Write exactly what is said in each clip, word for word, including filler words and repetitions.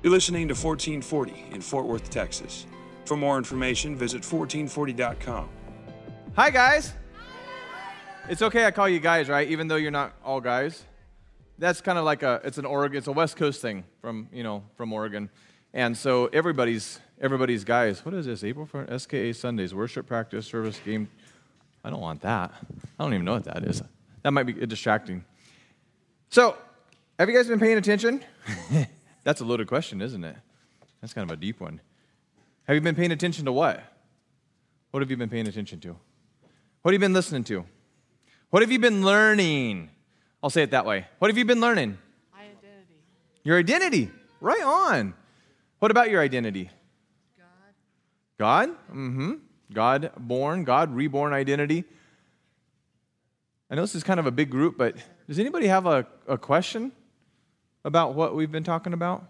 You're listening to fourteen forty in Fort Worth, Texas. For more information, visit fourteen forty dot com. Hi, guys. It's okay I call you guys, right? Even though you're not all guys. That's kind of like a, it's an Oregon, it's a West Coast thing from, you know, from Oregon. And so everybody's, everybody's guys. What is this? April first, S K A Sundays, worship, practice, service, game. I don't want that. I don't even know what that is. That might be distracting. So, have you guys been paying attention? That's a loaded question, isn't it? That's kind of a deep one. Have you been paying attention to what? What have you been paying attention to? What have you been listening to? What have you been learning? I'll say it that way. What have you been learning? My identity. Your identity. Right on. What about your identity? God. God? Mm-hmm. God born, God reborn identity. I know this is kind of a big group, but does anybody have a, a question about what we've been talking about?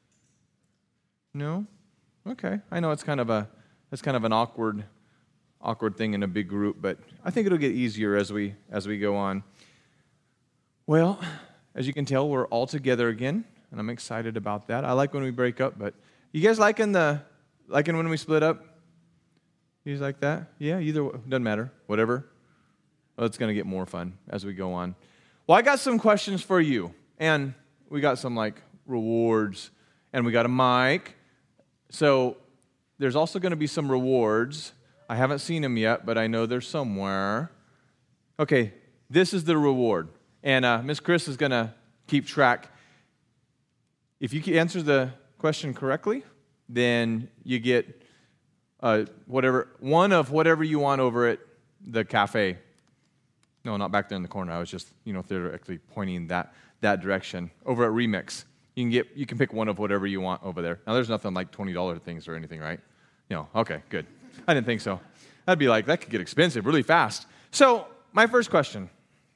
No? Okay. I know it's kind of a it's kind of an awkward awkward thing in a big group, but I think it'll get easier as we as we go on. Well, as you can tell, we're all together again, and I'm excited about that. I like when we break up, but you guys liking the liking when we split up? You guys like that? Yeah, either way. Doesn't matter. Whatever. Well, it's going to get more fun as we go on. Well, I got some questions for you, and we got some like rewards, and we got a mic. So there's also going to be some rewards. I haven't seen them yet, but I know they're somewhere. Okay, this is the reward. And uh, Miss Chris is going to keep track. If you can answer the question correctly, then you get uh, whatever one of whatever you want over at the cafe. No, not back there in the corner. I was just, you know, theoretically pointing that that direction. Over at Remix, you can get you can pick one of whatever you want over there. Now, there's nothing like twenty dollars things or anything, right? No. Okay, good. I didn't think so. That'd be like, that could get expensive really fast. So, my first question.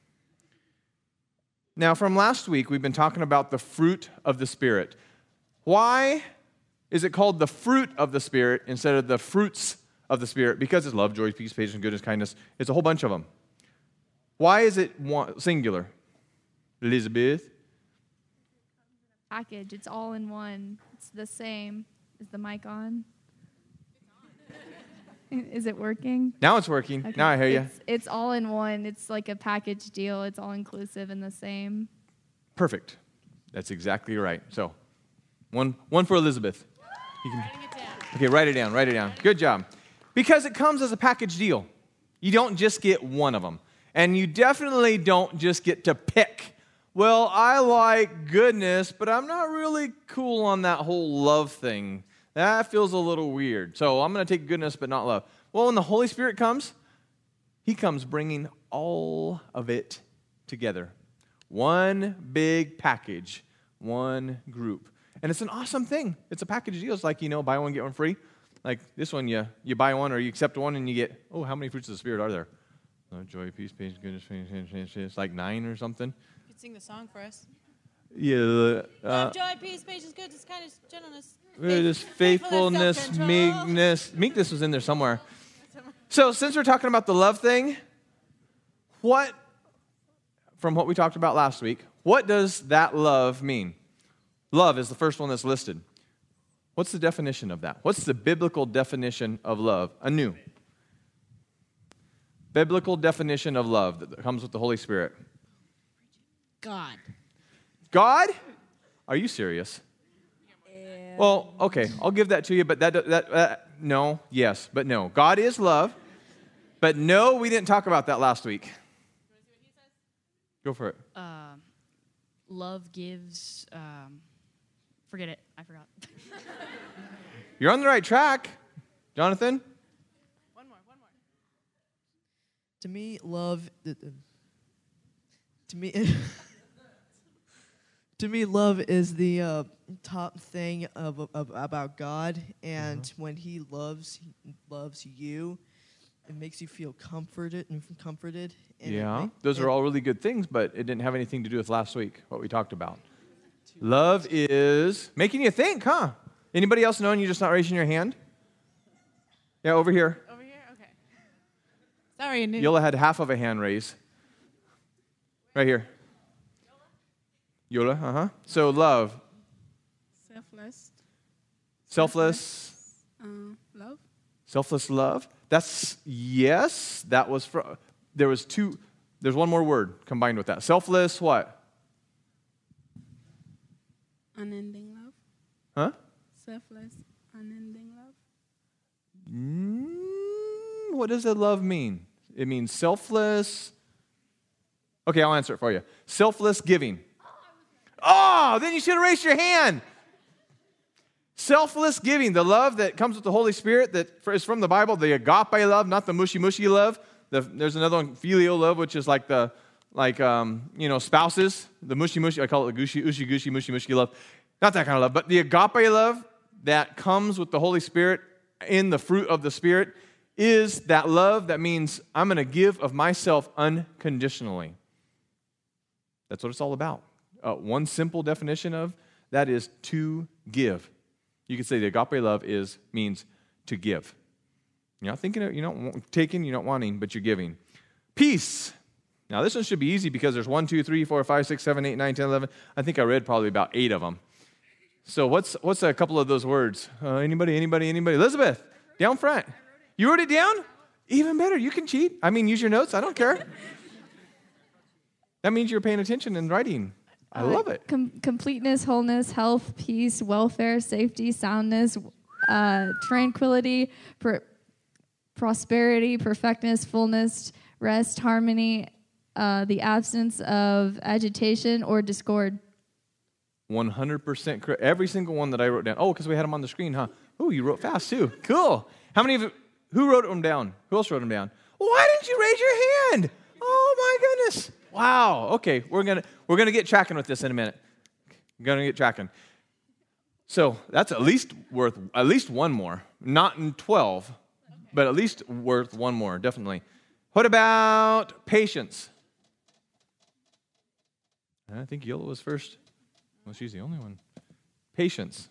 Now, from last week, we've been talking about the fruit of the Spirit. Why is it called the fruit of the Spirit instead of the fruits of the Spirit? Because it's love, joy, peace, patience, goodness, kindness. It's a whole bunch of them. Why is it one, singular? Elizabeth? Package. It's all in one. It's the same. Is the mic on? Is it working? Now it's working. Okay. Now I hear you. It's, it's all in one. It's like a package deal. It's all inclusive and the same. Perfect. That's exactly right. So, one one for Elizabeth. You can, Writing it down. okay, write it down. Write it down. Good job. Because it comes as a package deal. You don't just get one of them. And you definitely don't just get to pick. Well, I like goodness, but I'm not really cool on that whole love thing. That feels a little weird. So I'm going to take goodness, but not love. Well, when the Holy Spirit comes, He comes bringing all of it together. One big package, one group. And it's an awesome thing. It's a package deal. It's like, you know, buy one, get one free. Like this one, you, you buy one or you accept one and you get, oh, how many fruits of the Spirit are there? Oh, joy, peace, patience, goodness, patience. It's like nine or something. You could sing the song for us. Yeah. Uh, Love, joy, peace, patience, goodness, kindness, gentleness. This faithfulness, self-control. meekness. Meekness was in there somewhere. So since we're talking about the love thing, what, from what we talked about last week, what does that love mean? Love is the first one that's listed. What's the definition of that? What's the biblical definition of love? Anew. Biblical definition of love that comes with the Holy Spirit. God. God? Are you serious? Yeah. Well, okay, I'll give that to you, but that, that, that, no, yes, but no. God is love, but no, we didn't talk about that last week. Go for it. Uh, love gives, um, forget it, I forgot. You're on the right track, Jonathan. One more, one more. To me, love. Uh, uh, to me, to me, love is the uh, top thing of, of about God, and Mm-hmm. when He loves he loves you, it makes you feel comforted and comforted. And it Yeah, ma- those and- are all really good things, but it didn't have anything to do with last week, what we talked about. Love is making you think, huh? Anybody else know and you're just not raising your hand? Yeah, over here. Over here? Okay. Sorry, I knew. Yola had half of a hand raise. Right here. Yola, uh-huh. So love. Selfless. Selfless. Uh, love. Selfless love. That's, yes, that was, for, there was two, there's one more word combined with that. Selfless what? Unending love. Huh? Selfless, unending love. Mm, what does that love mean? It means selfless. Okay, I'll answer it for you. Selfless giving. Oh, then you should have raised your hand. Selfless giving, the love that comes with the Holy Spirit that is from the Bible, the agape love, not the mushy mushy love. The, there's another one, filial love, which is like the like um, you know spouses. The mushy mushy, I call it the gushy ushy gushy mushy mushy love. Not that kind of love, but the agape love that comes with the Holy Spirit in the fruit of the Spirit is that love that means I'm going to give of myself unconditionally. That's what it's all about. Uh, one simple definition of that is to give. You could say the agape love is means to give. You're not thinking, of, you're not taking, you're not wanting, but you're giving. Peace. Now this one should be easy because there's one, two, three, four, five, six, seven, eight, nine, ten, eleven. I think I read probably about eight of them. So what's what's a couple of those words? Uh, anybody, anybody, anybody? Elizabeth, down front. You wrote it down? Even better. You can cheat. I mean, use your notes. I don't care. That means you're paying attention and writing. I Uh, love it. Com- completeness, wholeness, health, peace, welfare, safety, soundness, uh, tranquility, pr- prosperity, perfectness, fullness, rest, harmony, uh, the absence of agitation or discord. one hundred percent correct. Every single one that I wrote down. Oh, because we had them on the screen, huh? Oh, you wrote fast too. Cool. How many of you, who wrote them down? Who else wrote them down? Why didn't you raise your hand? Oh my goodness. Wow. Okay, we're gonna we're gonna get tracking with this in a minute. We're gonna get tracking. So that's at least worth at least one more. Not in twelve, but at least worth one more, definitely. What about patience? I think Yola was first. Well, she's the only one. Patience.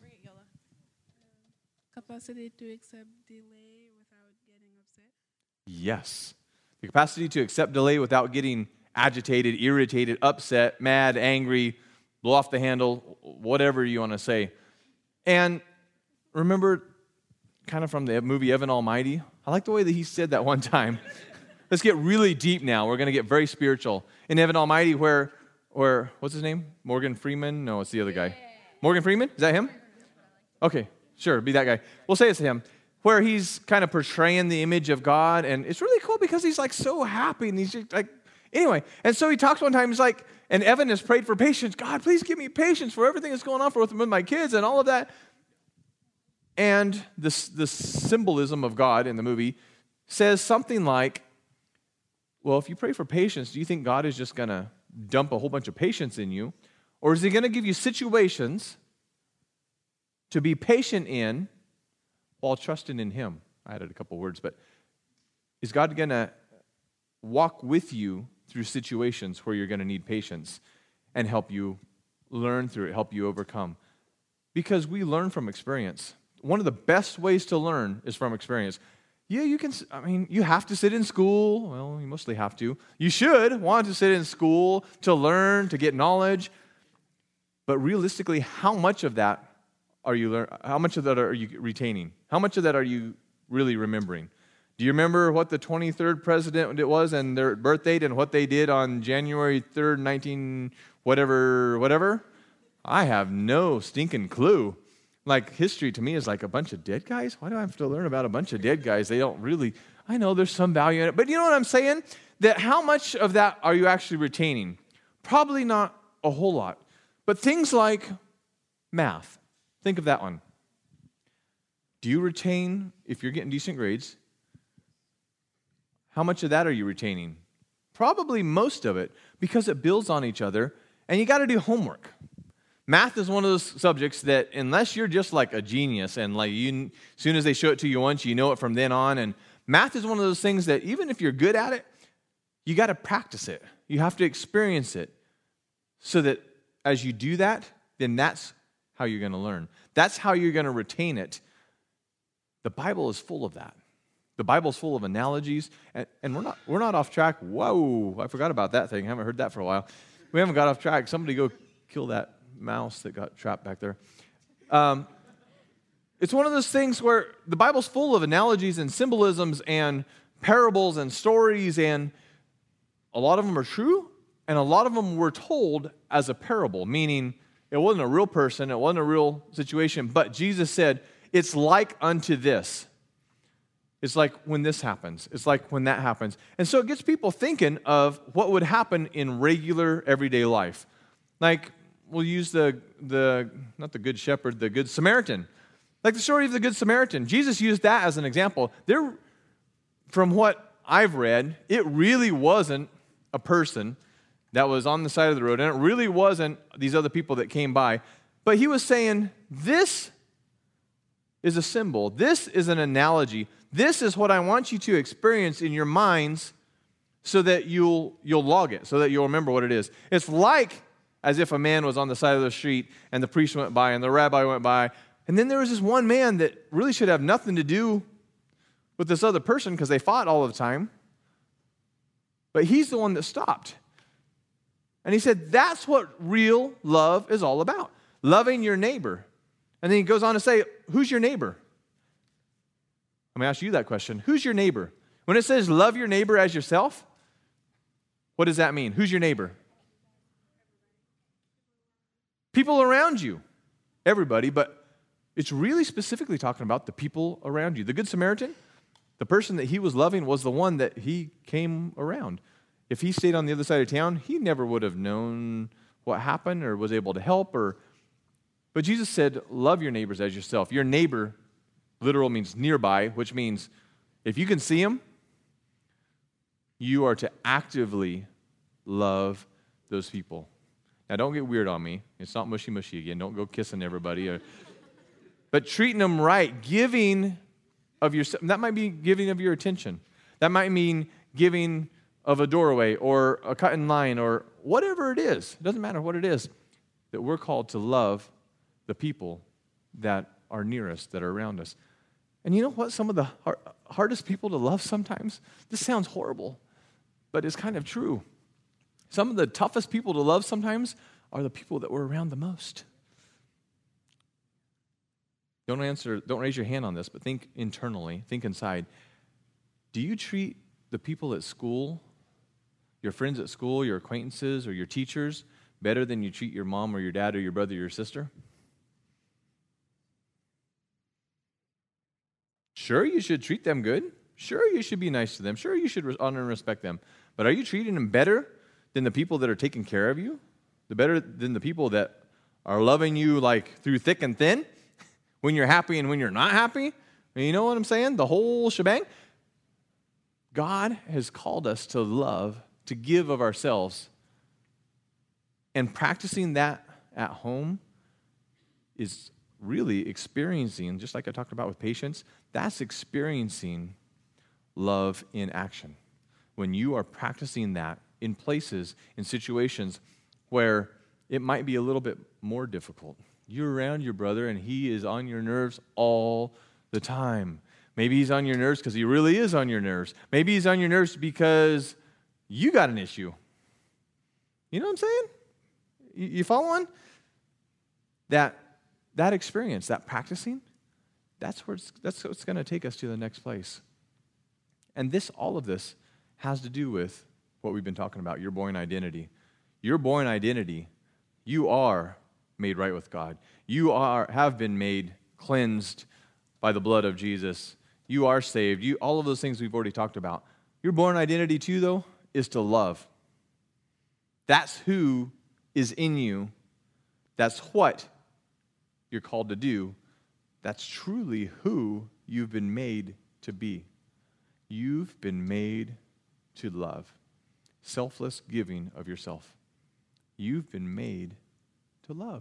Capacity to accept delay without getting upset. Yes. The capacity to accept delay without getting agitated, irritated, upset, mad, angry, blow off the handle, whatever you want to say. And remember, kind of from the movie Evan Almighty, I like the way that he said that one time. Let's get really deep now. We're going to get very spiritual. In Evan Almighty, where, where, what's his name? Morgan Freeman? No, it's the other guy. Morgan Freeman? Is that him? Okay, sure, be that guy. We'll say it's him. Where he's kind of portraying the image of God, and it's really cool because he's like so happy, and he's just like, anyway. And so he talks one time, he's like, and Evan has prayed for patience. God, please give me patience for everything that's going on for with my kids and all of that. And this the symbolism of God in the movie says something like, well, if you pray for patience, do you think God is just going to dump a whole bunch of patience in you? Or is he going to give you situations to be patient in while trusting in him? I added a couple words, but is God going to walk with you through situations where you're going to need patience and help you learn through it, help you overcome? Because we learn from experience. One of the best ways to learn is from experience. Yeah, you can, I mean, you have to sit in school. Well, you mostly have to. You should want to sit in school to learn, to get knowledge. But realistically, how much of that are you learn? How much of that are you retaining? How much of that are you really remembering? Do you remember what the twenty-third president it was and their birth date and what they did on January third, nineteen whatever, whatever? I have no stinking clue. Like, history to me is like a bunch of dead guys. Why do I have to learn about a bunch of dead guys? They don't really, I know there's some value in it. But you know what I'm saying? That how much of that are you actually retaining? Probably not a whole lot. But things like math, think of that one. Do you retain, if you're getting decent grades, how much of that are you retaining? Probably most of it, because it builds on each other, and you got to do homework. Math is one of those subjects that unless you're just like a genius and like you, as soon as they show it to you once, you know it from then on. And math is one of those things that even if you're good at it, you got to practice it. You have to experience it so that as you do that, then that's how you're going to learn. That's how you're going to retain it. The Bible is full of that. The Bible's full of analogies, and, and we're not we're not off track. Whoa, I forgot about that thing. I haven't heard that for a while. We haven't got off track. Somebody go kill that mouse that got trapped back there. Um, it's one of those things where the Bible's full of analogies and symbolisms and parables and stories, and a lot of them are true, and a lot of them were told as a parable, meaning it wasn't a real person, it wasn't a real situation, but Jesus said, it's like unto this. It's like when this happens. It's like when that happens. And so it gets people thinking of what would happen in regular, everyday life. Like, we'll use the, the not the Good Shepherd, the Good Samaritan. Like the story of the Good Samaritan. Jesus used that as an example. There, from what I've read, it really wasn't a person that was on the side of the road, and it really wasn't these other people that came by. But he was saying, this is a symbol. This is an analogy. This is what I want you to experience in your minds so that you'll you'll log it, so that you'll remember what it is. It's like as if a man was on the side of the street and the priest went by and the rabbi went by, and then there was this one man that really should have nothing to do with this other person because they fought all the time. But he's the one that stopped. And he said, that's what real love is all about. Loving your neighbor. And then he goes on to say, who's your neighbor? Let me ask you that question. Who's your neighbor? When it says love your neighbor as yourself, what does that mean? Who's your neighbor? People around you. Everybody, but it's really specifically talking about the people around you. The Good Samaritan, the person that he was loving was the one that he came around. If he stayed on the other side of town, he never would have known what happened or was able to help. Or, But Jesus said, love your neighbors as yourself. Your neighbor, literal means nearby, which means if you can see him, you are to actively love those people. Now, don't get weird on me. It's not mushy-mushy again. Don't go kissing everybody. Or, but treating them right, giving of your, that might be giving of your attention. That might mean giving of a doorway or a cut in line or whatever it is. It doesn't matter what it is, that we're called to love the people that are near us, that are around us. And you know what? Some of the hard, hardest people to love sometimes, this sounds horrible, but it's kind of true. Some of the toughest people to love sometimes are the people that we're around the most. Don't answer, don't raise your hand on this, but think internally, think inside. Do you treat the people at school, your friends at school, your acquaintances, or your teachers better than you treat your mom or your dad or your brother or your sister? Sure, you should treat them good. Sure, you should be nice to them. Sure, you should honor and respect them. But are you treating them better than the people that are taking care of you? The better than the people that are loving you like through thick and thin? When you're happy and when you're not happy? You know what I'm saying? The whole shebang? God has called us to love, to give of ourselves. And practicing that at home is really experiencing, just like I talked about with patience, that's experiencing love in action. When you are practicing that in places, in situations where it might be a little bit more difficult. You're around your brother and he is on your nerves all the time. Maybe he's on your nerves because he really is on your nerves. Maybe he's on your nerves because you got an issue. You know what I'm saying? You, you following? That that experience, that practicing, that's where it's, that's what's going to take us to the next place. And this, all of this, has to do with what we've been talking about, your born identity. Your born identity, you are made right with God. You are have been made cleansed by the blood of Jesus. You are saved. You all of those things we've already talked about. Your born identity too, though, is to love. That's who is in you. That's what you're called to do. That's truly who you've been made to be. You've been made to love. Selfless giving of yourself. You've been made to love.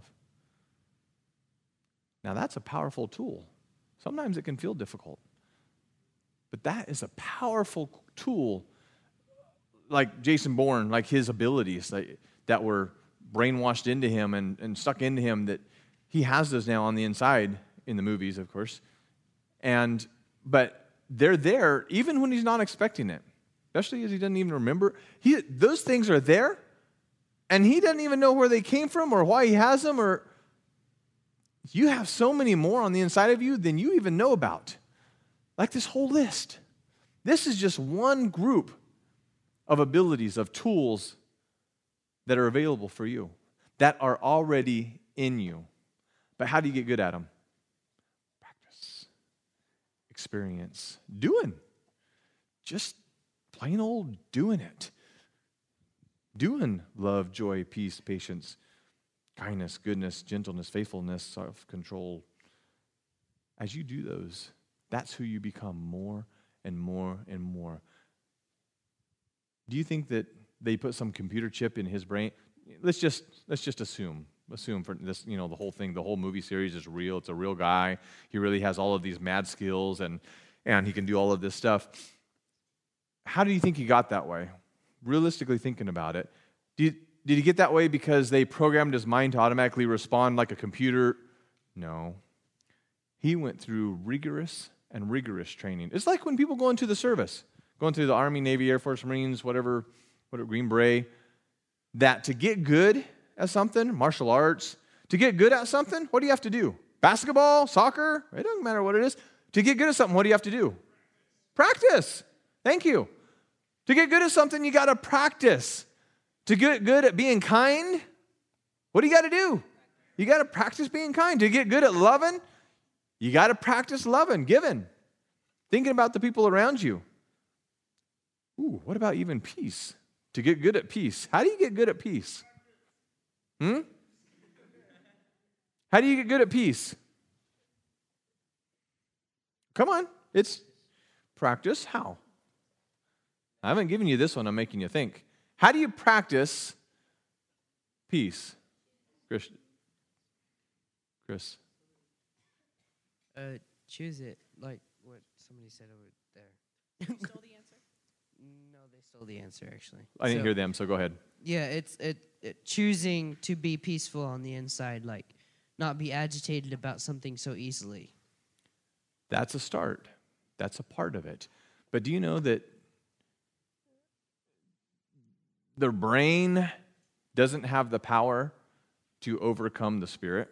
Now that's a powerful tool. Sometimes it can feel difficult. But that is a powerful tool, like Jason Bourne, like his abilities like, that were brainwashed into him and, and stuck into him, that he has those now on the inside in the movies, of course. And but they're there even when he's not expecting it, especially as he doesn't even remember. He, those things are there, and he doesn't even know where they came from or why he has them. Or You have so many more on the inside of you than you even know about. Like this whole list. This is just one group of abilities, of tools that are available for you, that are already in you. But how do you get good at them? Practice, experience, doing. Just plain old doing it. Doing love, joy, peace, patience, kindness, goodness, gentleness, faithfulness, self-control. As you do those, that's who you become more and more and more. Do you think that they put some computer chip in his brain? Let's just let's just assume. Assume for this, you know, the whole thing, the whole movie series is real. It's a real guy. He really has all of these mad skills and and he can do all of this stuff. How do you think he got that way? Realistically thinking about it, did, did he get that way because they programmed his mind to automatically respond like a computer? No. He went through rigorous and rigorous training. It's like when people go into the service, going through the Army, Navy, Air Force, Marines, whatever, whatever, Green Beret, that to get good at something, martial arts, to get good at something, what do you have to do? Basketball, soccer, it doesn't matter what it is. To get good at something, what do you have to do? Practice. Thank you. To get good at something, you got to practice. To get good at being kind, what do you got to do? You got to practice being kind. To get good at loving, you got to practice loving, giving, thinking about the people around you. Ooh, what about even peace? To get good at peace. How do you get good at peace? Hmm? How do you get good at peace? Come on, it's practice. How? I haven't given you this one, I'm making you think. How do you practice peace? Chris? Chris? Uh, choose it, like what somebody said over there. Stole the answer? No, they stole the answer, actually. I didn't So, hear them, so go ahead. Yeah, it's it, it choosing to be peaceful on the inside, like not be agitated about something so easily. That's a start. That's a part of it. But do you know that the brain doesn't have the power to overcome the spirit?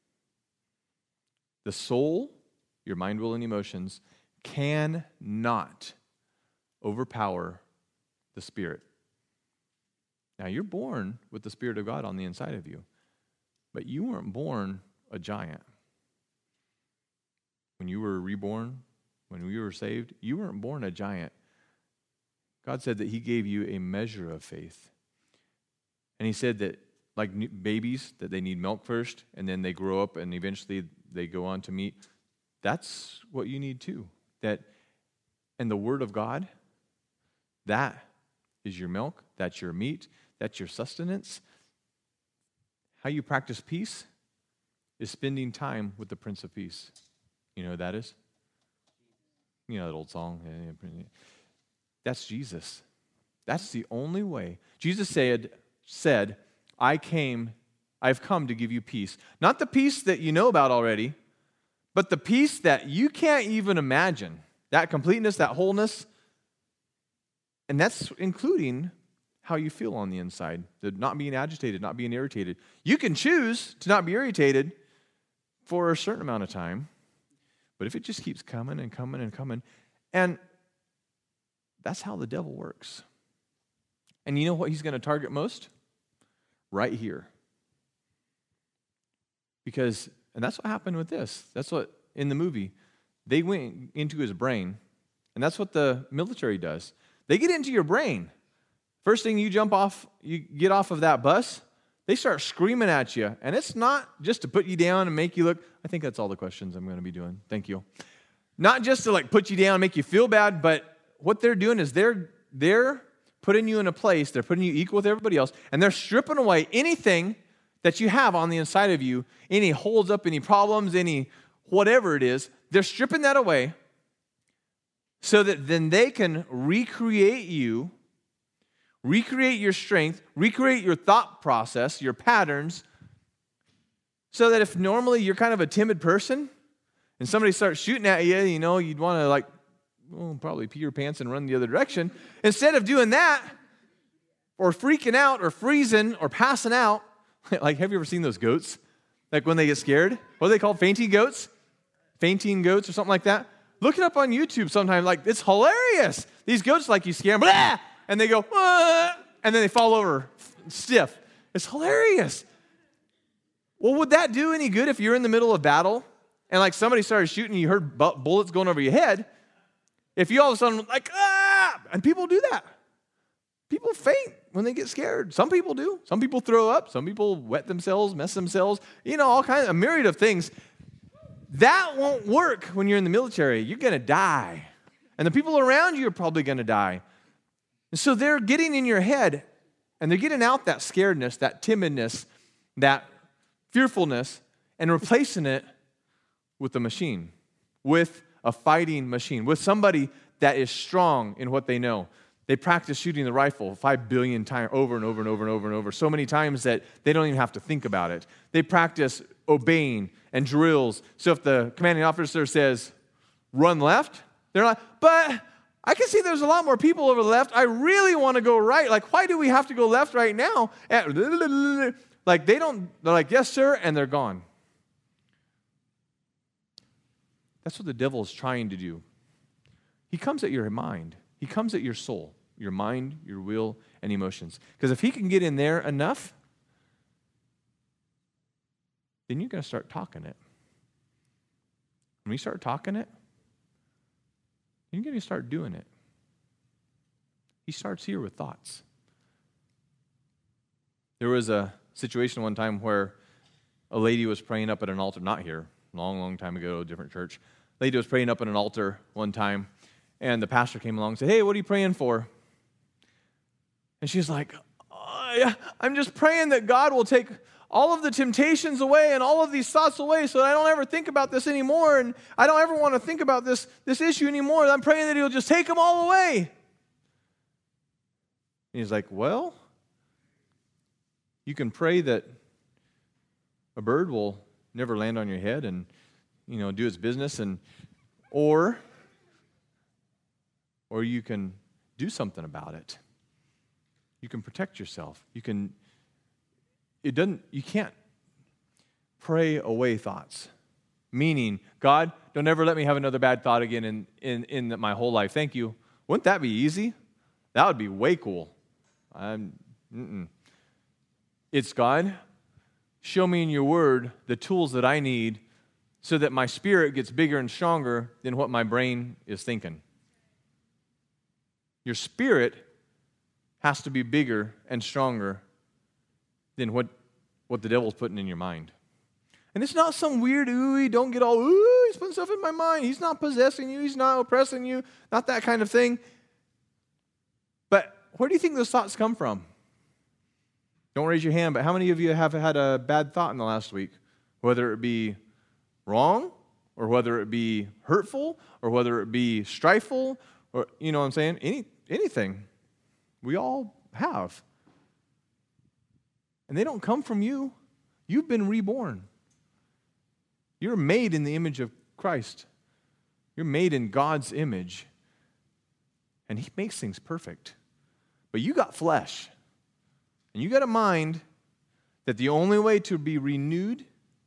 The soul, your mind, will, and emotions, cannot overpower the spirit. Now, you're born with the Spirit of God on the inside of you, but you weren't born a giant. When you were reborn, when we were saved, you weren't born a giant. God said that he gave you a measure of faith. And he said that, like babies, that they need milk first, and then they grow up, and eventually they go on to meat. That's what you need too. That, and the Word of God, that is your milk, that's your meat, that's your sustenance. How you practice peace is spending time with the Prince of Peace. You know who that is? You know that old song? That's Jesus. That's the only way. Jesus said, said, I came, I've come to give you peace. Not the peace that you know about already, but the peace that you can't even imagine. That completeness, that wholeness. And that's including how you feel on the inside. The not being agitated, not being irritated. You can choose to not be irritated for a certain amount of time. But if it just keeps coming and coming and coming, and that's how the devil works. And you know what he's going to target most? Right here. Because, and that's what happened with this. That's what, in the movie, they went into his brain, and that's what the military does. They get into your brain. First thing you jump off, you get off of that bus, they start screaming at you. And it's not just to put you down and make you look, I think that's all the questions I'm going to be doing. Thank you. Not just to like put you down and make you feel bad, but what they're doing is they're they're putting you in a place, they're putting you equal with everybody else, and they're stripping away anything that you have on the inside of you, any holds up, any problems, any whatever it is, they're stripping that away so that then they can recreate you, recreate your strength, recreate your thought process, your patterns, so that if normally you're kind of a timid person and somebody starts shooting at you, you know, you'd want to like, well, probably pee your pants and run the other direction. Instead of doing that, or freaking out, or freezing, or passing out, like, have you ever seen those goats? Like when they get scared. What are they called? Fainting goats? Fainting goats or something like that? Look it up on YouTube sometime. Like, it's hilarious. These goats, like, you scare them, blah, and they go, ah, and then they fall over stiff. It's hilarious. Well, would that do any good if you're in the middle of battle and, like, somebody started shooting and you heard bu- bullets going over your head? If you all of a sudden, like, ah, and people do that. People faint when they get scared. Some people do. Some people throw up. Some people wet themselves, mess themselves. You know, all kinds, a myriad of things. That won't work when you're in the military. You're going to die. And the people around you are probably going to die. And so they're getting in your head, and they're getting out that scaredness, that timidness, that fearfulness, and replacing it with a machine, with a fighting machine, with somebody that is strong in what they know. They practice shooting the rifle five billion times over and over and over and over and over, so many times that they don't even have to think about it. They practice obeying and drills. So if the commanding officer says, run left, they're like, but I can see there's a lot more people over the left. I really want to go right. Like, why do we have to go left right now? And like, they don't, they're like, yes, sir, and they're gone. That's what the devil is trying to do. He comes at your mind. He comes at your soul, your mind, your will, and emotions. Because if he can get in there enough, then you're going to start talking it. When we start talking it, you're going to start doing it. He starts here with thoughts. There was a situation one time where a lady was praying up at an altar, not here, long, long time ago, a different church. A lady was praying up at an altar one time, and the pastor came along and said, hey, what are you praying for? And she's like, oh, yeah, I'm just praying that God will take all of the temptations away and all of these thoughts away so that I don't ever think about this anymore, and I don't ever want to think about this, this issue anymore. I'm praying that he'll just take them all away. And he's like, well, you can pray that a bird will never land on your head and, you know, do its business, and or or you can do something about it. You can protect yourself. You can It doesn't, you can't pray away thoughts. Meaning, God, don't ever let me have another bad thought again in, in, in my whole life. Thank you. Wouldn't that be easy? That would be way cool. I'm, mm-mm. It's God, show me in your word the tools that I need so that my spirit gets bigger and stronger than what my brain is thinking. Your spirit has to be bigger and stronger than what, what the devil's putting in your mind. And it's not some weird, ooh, don't get all, ooh, he's putting stuff in my mind. He's not possessing you. He's not oppressing you. Not that kind of thing. But where do you think those thoughts come from? Don't raise your hand, but how many of you have had a bad thought in the last week? Whether it be wrong, or whether it be hurtful, or whether it be strifeful, or, you know what I'm saying? Any anything. We all have. And they don't come from you. You've been reborn. You're made in the image of Christ. You're made in God's image. And he makes things perfect. But you got flesh. And you got a mind that the only way to be renewed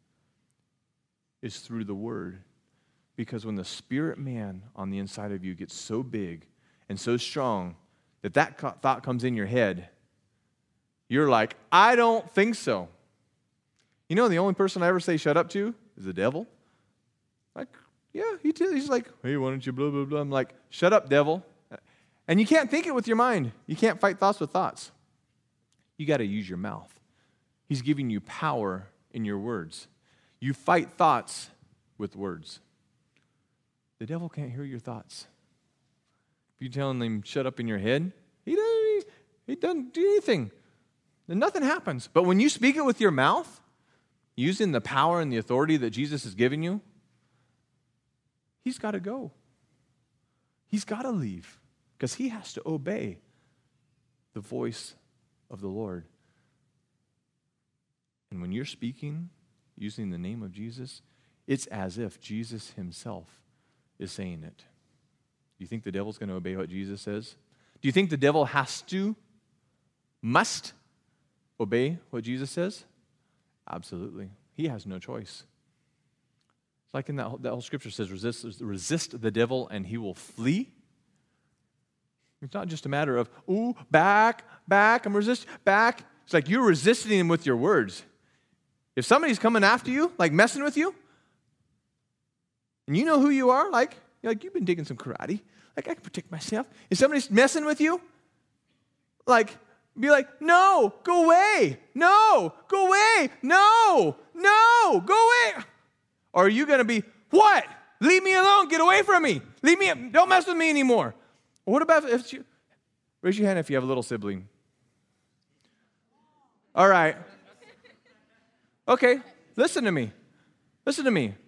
is through the Word. Because when the spirit man on the inside of you gets so big and so strong that that thought comes in your head, you're like, I don't think so. You know, the only person I ever say shut up to is the devil. Like, yeah, he t- he's like, hey, why don't you blah, blah, blah. I'm like, shut up, devil. And you can't think it with your mind. You can't fight thoughts with thoughts. You got to use your mouth. He's giving you power in your words. You fight thoughts with words. The devil can't hear your thoughts. If you're telling him shut up in your head, he doesn't, he doesn't do anything. Then nothing happens. But when you speak it with your mouth, using the power and the authority that Jesus has given you, he's got to go. He's got to leave because he has to obey the voice of the Lord. And when you're speaking using the name of Jesus, it's as if Jesus himself is saying it. Do you think the devil's going to obey what Jesus says? Do you think the devil has to, must obey what Jesus says? Absolutely. he has no choice. It's like in that, that whole scripture says, resist, resist the devil and he will flee. It's not just a matter of, ooh, back, back, I'm resist, back. It's like you're resisting him with your words. If somebody's coming after you, like messing with you, and you know who you are, like, you're like, you've been taking some karate. Like, I can protect myself. If somebody's messing with you, like, be like, no, go away. No, go away. No, no, go away. Or are you going to be, what? Leave me alone. Get away from me. Leave me. Don't mess with me anymore. What about if you, raise your hand if you have a little sibling. All right. Okay, listen to me. Listen to me.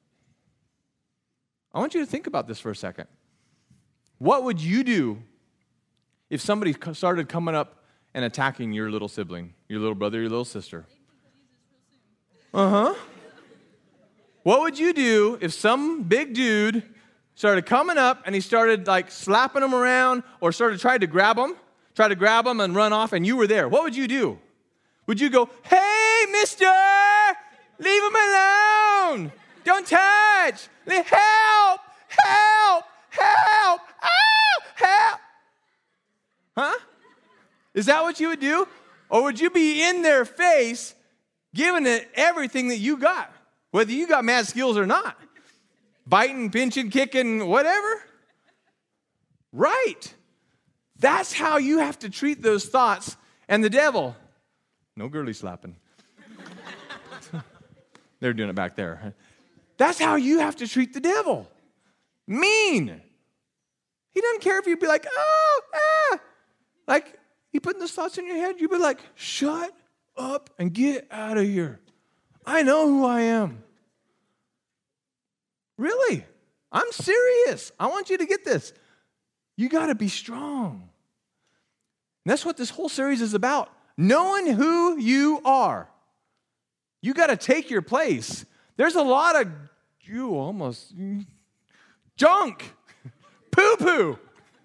I want you to think about this for a second. What would you do if somebody started coming up and attacking your little sibling, your little brother, your little sister? Uh-huh. What would you do if some big dude started coming up and he started like slapping them around or started trying to grab them, try to grab them and run off and you were there? What would you do? Would you go, hey, mister, leave him alone. Don't touch. Help, help, help, ah, help. Huh? Is that what you would do? Or would you be in their face giving it everything that you got, whether you got mad skills or not? Biting, pinching, kicking, whatever? Right. That's how you have to treat those thoughts and the devil. No girly slapping. They're doing it back there. That's how you have to treat the devil. Mean. He doesn't care if you be like, oh, ah. Like, he putting those thoughts in your head, you'd be like, shut up and get out of here. I know who I am. Really? I'm serious. I want you to get this. You got to be strong. And that's what this whole series is about. Knowing who you are. You got to take your place. There's a lot of, you almost, junk, poo-poo.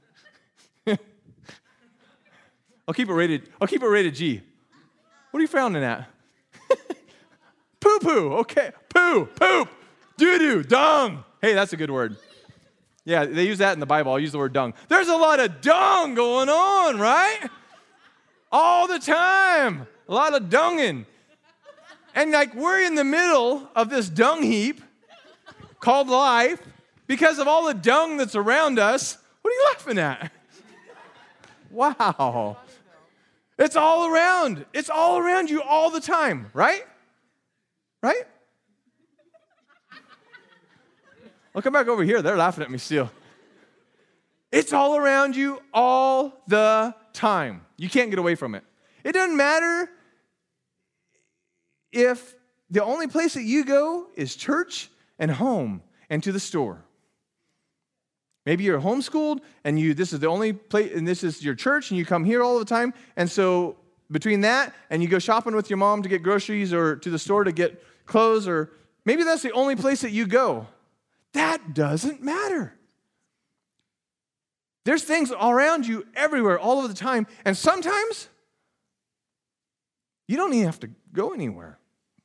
I'll keep it rated, I'll keep it rated G. What are you frowning at? Poo-poo, okay, poo, poop, doo-doo, dung. Hey, that's a good word. Yeah, they use that in the Bible. I'll use the word dung. There's a lot of dung going on, right? All the time. A lot of dunging. And like we're in the middle of this dung heap called life because of all the dung that's around us. What are you laughing at? Wow. It's all around. It's all around you all the time, right? Right? I'll come back over here. They're laughing at me still. It's all around you all the time. You can't get away from it. It doesn't matter if the only place that you go is church and home and to the store. Maybe you're homeschooled and you this is the only place and this is your church and you come here all the time. And so between that and you go shopping with your mom to get groceries or to the store to get clothes, or maybe that's the only place that you go. That doesn't matter. There's things around you everywhere, all of the time. And sometimes, you don't even have to go anywhere.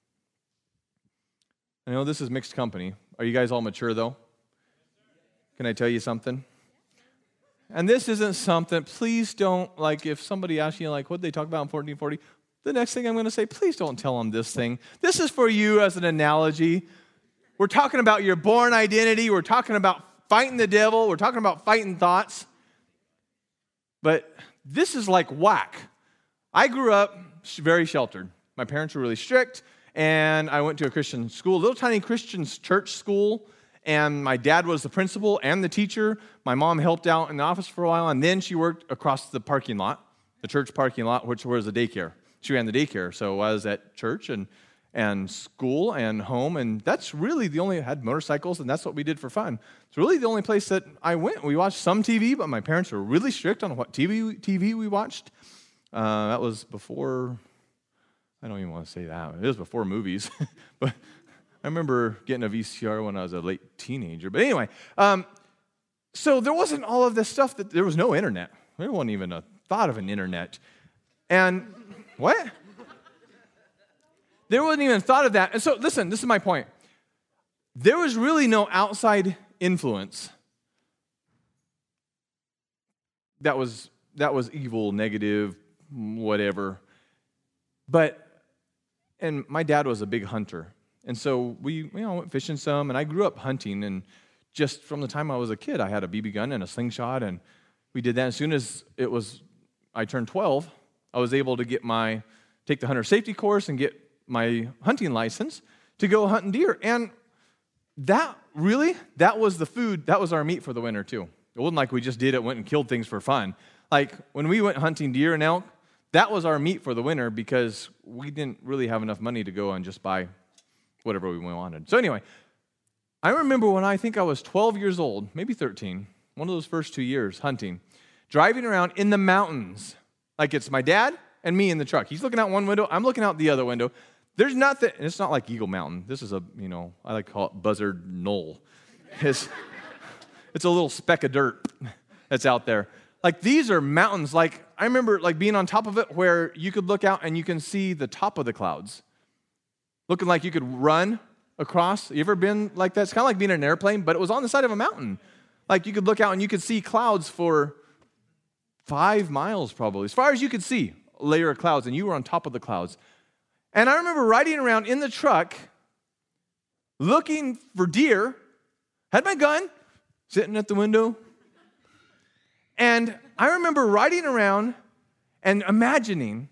I know this is mixed company. Are you guys all mature, though? Can I tell you something? And this isn't something, please don't, like, if somebody asks you, like, what did they talk about in fourteen forty? The next thing I'm going to say, please don't tell them this thing. This is for you as an analogy. We're talking about your born identity. We're talking about fighting the devil. We're talking about fighting thoughts. But this is like whack. I grew up very sheltered. My parents were really strict, and I went to a Christian school, a little tiny Christian church school, and my dad was the principal and the teacher. My mom helped out in the office for a while, and then she worked across the parking lot, the church parking lot, which was a daycare. She ran the daycare, so I was at church and and school and home, and that's really the only, I had motorcycles, and that's what we did for fun. It's really the only place that I went. We watched some T V, but my parents were really strict on what T V T V we watched. Uh, that was before, I don't even want to say that. It was before movies, but I remember getting a V C R when I was a late teenager. But anyway, um, so there wasn't all of this stuff, that there was no internet. There wasn't even a thought of an internet. And what? there wasn't even a thought of that. And so, listen, this is my point. There was really no outside influence that was that was evil, negative, whatever. But, and my dad was a big hunter. And so we, you know, went fishing some, and I grew up hunting, and just from the time I was a kid, I had a B B gun and a slingshot, and we did that. As soon as it was, I turned twelve, I was able to get my, take the hunter safety course and get my hunting license to go hunting deer. And that, really, that was the food, that was our meat for the winter, too. It wasn't like we just did it, went and killed things for fun. Like, when we went hunting deer and elk, that was our meat for the winter because we didn't really have enough money to go and just buy whatever we wanted. So anyway, I remember when I think I was twelve years old, maybe thirteen, one of those first two years hunting, driving around in the mountains. Like it's my dad and me in the truck. He's looking out one window, I'm looking out the other window. There's nothing, and it's not like Eagle Mountain. This is a, you know, I like to call it Buzzard Knoll. It's, it's a little speck of dirt that's out there. Like these are mountains. Like I remember like being on top of it where you could look out and you can see the top of the clouds. Looking like you could run across. You ever been like that? It's kind of like being in an airplane, but it was on the side of a mountain. Like you could look out and you could see clouds for five miles probably. As far as you could see, a layer of clouds, and you were on top of the clouds. And I remember riding around in the truck looking for deer, had my gun sitting at the window. And I remember riding around and imagining,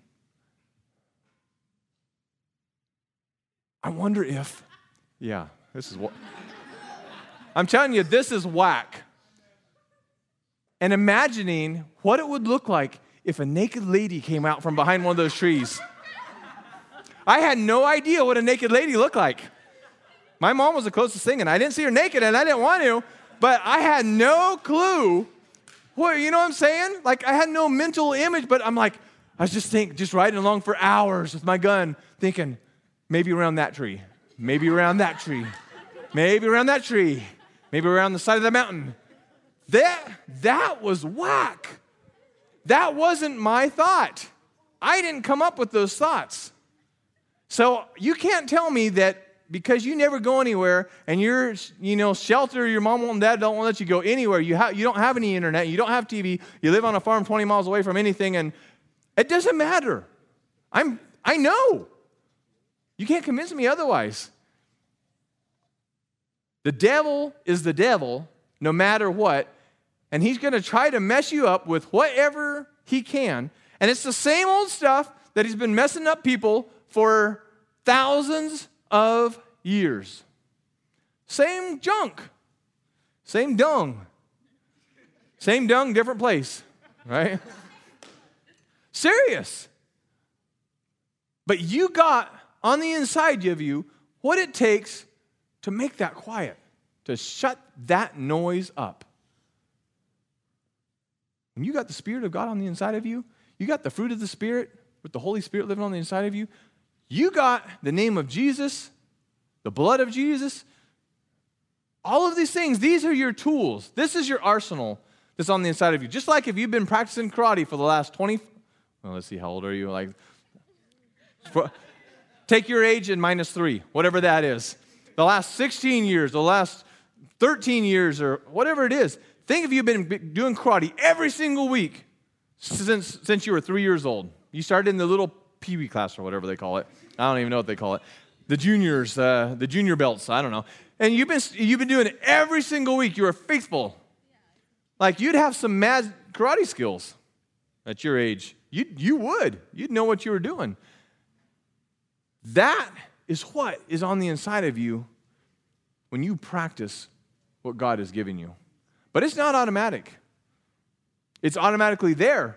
I wonder if, yeah, this is what, I'm telling you, this is whack. And imagining what it would look like if a naked lady came out from behind one of those trees. I had no idea what a naked lady looked like. My mom was the closest thing, and I didn't see her naked, and I didn't want to, but I had no clue. What, you know what I'm saying? Like, I had no mental image, but I'm like, I was just think, just riding along for hours with my gun, thinking, maybe around that tree, maybe around that tree, maybe around that tree, maybe around the side of the mountain. That, that was whack. That wasn't my thought. I didn't come up with those thoughts. So you can't tell me that because you never go anywhere and you're, you know, shelter, your mom and dad don't want to let you go anywhere. You, ha- you don't have any internet. You don't have T V. You live on a farm twenty miles away from anything, and it doesn't matter. I'm, I know. You can't convince me otherwise. The devil is the devil no matter what, and he's going to try to mess you up with whatever he can. And it's the same old stuff that he's been messing up people for thousands of years. Same junk. Same dung. Same dung, different place, right? Serious. But you got on the inside of you what it takes to make that quiet, to shut that noise up. When you got the Spirit of God on the inside of you, you got the fruit of the Spirit with the Holy Spirit living on the inside of you, you got the name of Jesus, the blood of Jesus, all of these things, these are your tools. This is your arsenal that's on the inside of you. Just like if you've been practicing karate for the last twenty, well, let's see, how old are you? Like, take your age and minus three, whatever that is. The last sixteen years, the last thirteen years, or whatever it is. Think if you've been doing karate every single week since, since you were three years old. You started in the little pee-wee class or whatever they call it. I don't even know what they call it. The juniors, uh, the junior belts, I don't know. And you've been you've been doing it every single week. You were faithful. Like you'd have some mad karate skills at your age. You you would. You'd know what you were doing. That is what is on the inside of you when you practice what God has given you. But it's not automatic. It's automatically there.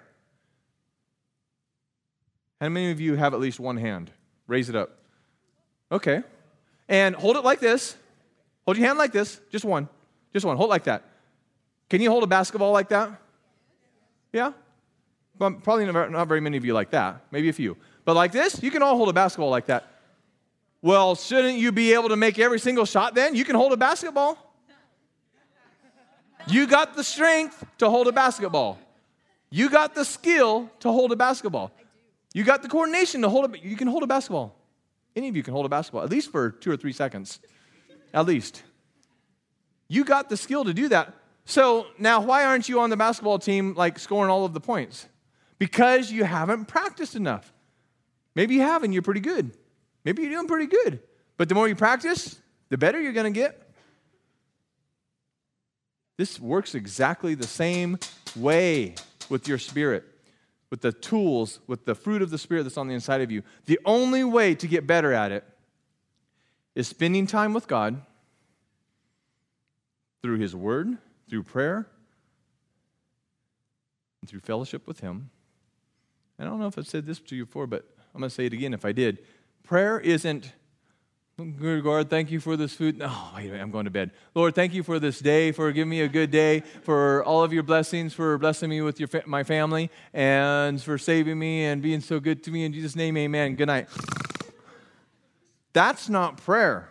How many of you have at least one hand? Raise it up. Okay. And hold it like this. Hold your hand like this. Just one. Just one. Hold it like that. Can you hold a basketball like that? Yeah? Well, probably not, not very many of you like that. Maybe a few. But like this, you can all hold a basketball like that. Well, shouldn't you be able to make every single shot then? You can hold a basketball. You got the strength to hold a basketball. You got the skill to hold a basketball. You got the coordination to hold it. You can hold a basketball. Any of you can hold a basketball, at least for two or three seconds. At least. You got the skill to do that. So now why aren't you on the basketball team like scoring all of the points? Because you haven't practiced enough. Maybe you have and you're pretty good. Maybe you're doing pretty good. But the more you practice, the better you're going to get. This works exactly the same way with your spirit, with the tools, with the fruit of the Spirit that's on the inside of you. The only way to get better at it is spending time with God through His Word, through prayer, and through fellowship with Him. And I don't know if I've said this to you before, but I'm going to say it again if I did. Prayer isn't, good God, thank you for this food. No, wait a minute, I'm going to bed. Lord, thank you for this day, for giving me a good day, for all of your blessings, for blessing me with your fa- my family, and for saving me and being so good to me. In Jesus' name, amen. Good night. That's not prayer.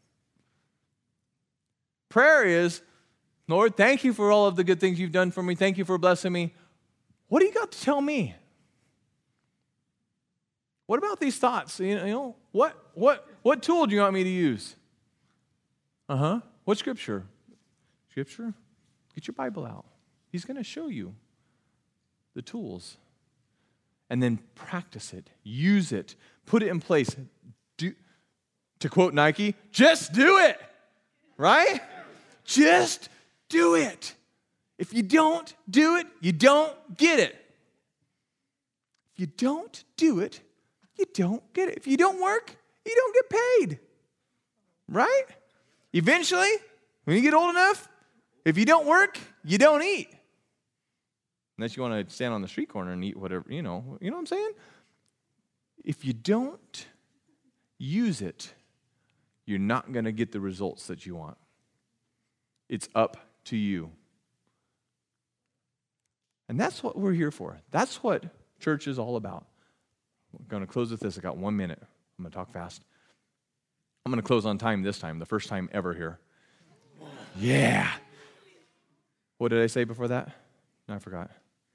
Prayer is, Lord, thank you for all of the good things you've done for me. Thank you for blessing me. What do you got to tell me? What about these thoughts? You know, what what what tool do you want me to use? Uh-huh. What scripture? Scripture? Get your Bible out. He's going to show you the tools. And then practice it. Use it. Put it in place. Do, to quote Nike, just do it. Right? Just do it. If you don't do it, you don't get it. If you don't do it, you don't get it. If you don't work, you don't get paid. Right? Eventually, when you get old enough, if you don't work, you don't eat. Unless you want to stand on the street corner and eat whatever, you know. You know what I'm saying? If you don't use it, you're not going to get the results that you want. It's up to you. And that's what we're here for. That's what church is all about. We're going to close with this. I got one minute. I'm going to talk fast. I'm going to close on time this time, the first time ever here. Yeah. What did I say before that? No, I forgot.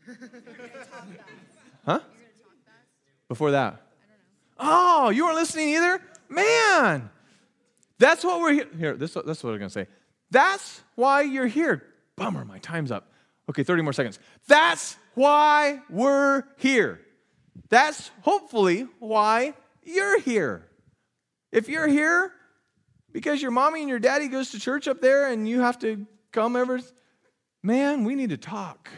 Huh? Before that? Oh, you weren't listening either? Man, that's what we're here. Here, this, that's what I'm going to say. That's why you're here. Bummer, my time's up. Okay, thirty more seconds. That's why we're here. That's hopefully why you're here. If you're here because your mommy and your daddy goes to church up there and you have to come every, man, we need to talk.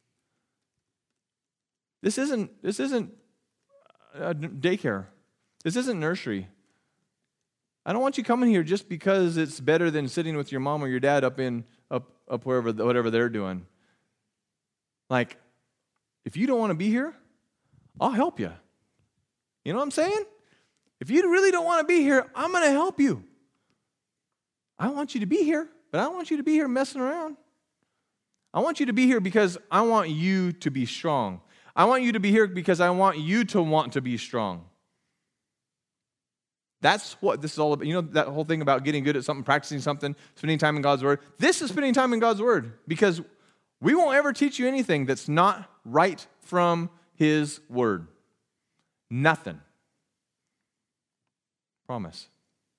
This isn't this isn't a daycare. This isn't nursery. I don't want you coming here just because it's better than sitting with your mom or your dad up in up up wherever whatever they're doing. Like, if you don't want to be here, I'll help you. You know what I'm saying? If you really don't want to be here, I'm going to help you. I want you to be here, but I don't want you to be here messing around. I want you to be here because I want you to be strong. I want you to be here because I want you to want to be strong. That's what this is all about. You know that whole thing about getting good at something, practicing something, spending time in God's Word? This is spending time in God's Word because we won't ever teach you anything that's not right from His Word. Nothing. Promise.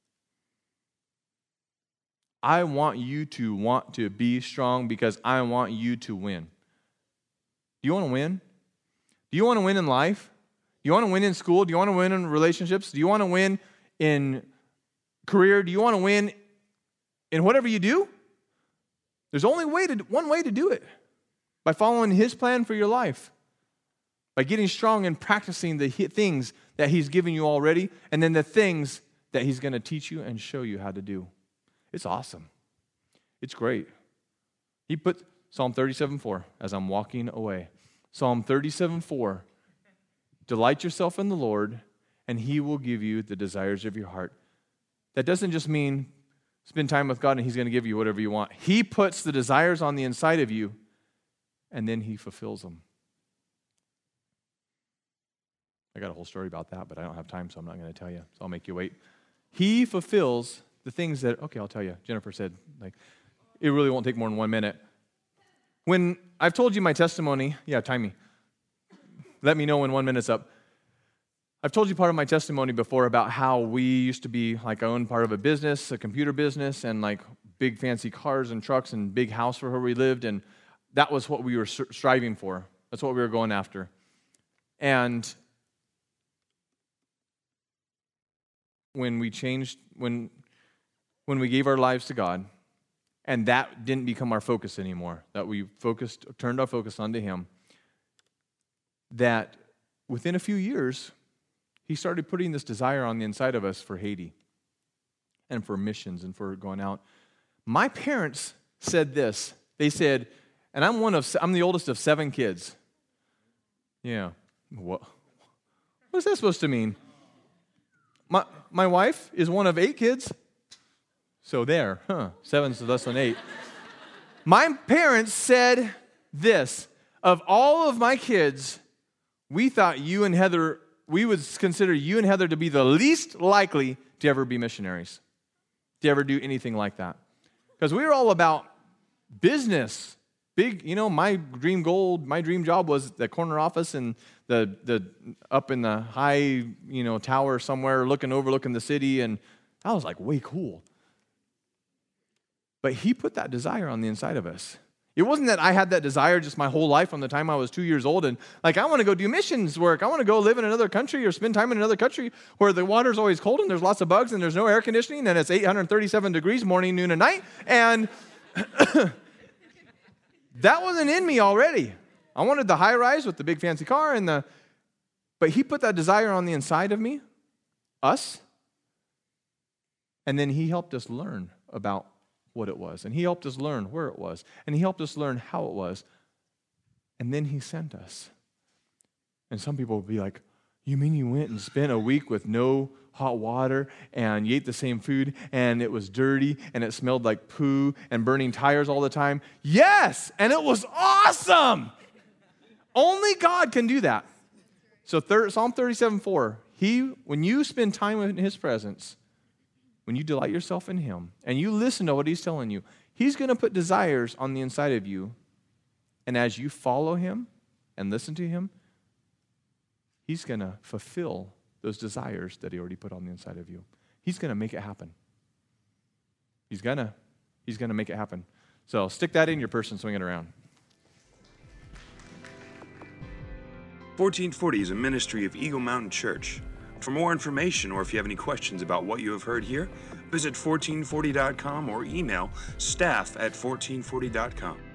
I want you to want to be strong because I want you to win. Do you want to win? Do you want to win in life? Do you want to win in school? Do you want to win in relationships? Do you want to win in career? Do you want to win in whatever you do? There's only way to, one way to do it. By following His plan for your life. By getting strong and practicing the things that He's given you already, and then the things that He's going to teach you and show you how to do. It's awesome. It's great. He put Psalm thirty-seven four as I'm walking away. Psalm thirty-seven four. Delight yourself in the Lord, and He will give you the desires of your heart. That doesn't just mean spend time with God and He's going to give you whatever you want. He puts the desires on the inside of you, and then He fulfills them. I got a whole story about that, but I don't have time, so I'm not going to tell you. So I'll make you wait. He fulfills the things that, okay, I'll tell you. Jennifer said, like, it really won't take more than one minute. When I've told you my testimony, yeah, time me. Let me know when one minute's up. I've told you part of my testimony before about how we used to be like I owned part of a business, a computer business, and like big fancy cars and trucks and big house for where we lived, and that was what we were striving for. That's what we were going after. And when we changed, when when we gave our lives to God, and that didn't become our focus anymore, that we focused, turned our focus onto Him, that within a few years, He started putting this desire on the inside of us for Haiti and for missions and for going out. My parents said this. They said, and I'm one of, I'm the oldest of seven kids. Yeah. What? What's that supposed to mean? My my wife is one of eight kids. So there, huh? Seven's less than eight. My parents said this: of all of my kids, we thought you and Heather, we would consider you and Heather to be the least likely to ever be missionaries, to ever do anything like that. Because we were all about business. Big, you know, my dream goal, my dream job was the corner office and the the up in the high, you know, tower somewhere looking overlooking the city, and I was like, way cool. But He put that desire on the inside of us. It wasn't that I had that desire just my whole life from the time I was two years old and like, I want to go do missions work. I want to go live in another country or spend time in another country where the water's always cold and there's lots of bugs and there's no air conditioning and it's eight hundred thirty-seven degrees morning, noon, and night. And that wasn't in me already. I wanted the high rise with the big fancy car and the, but He put that desire on the inside of me, us, and then He helped us learn about what it was. And He helped us learn where it was. And He helped us learn how it was. And then He sent us. And some people would be like, you mean you went and spent a week with no hot water and you ate the same food and it was dirty and it smelled like poo and burning tires all the time? Yes! And it was awesome! Only God can do that. So thir- Psalm thirty-seven four, He, when you spend time in His presence, when you delight yourself in Him and you listen to what He's telling you, He's going to put desires on the inside of you. And as you follow Him and listen to Him, He's going to fulfill those desires that He already put on the inside of you. He's going to make it happen. He's going to. He's going to make it happen. So stick that in your purse and swing it around. fourteen forty is a ministry of Eagle Mountain Church. For more information, or if you have any questions about what you have heard here, visit fourteen forty dot com or email staff at fourteen forty dot com.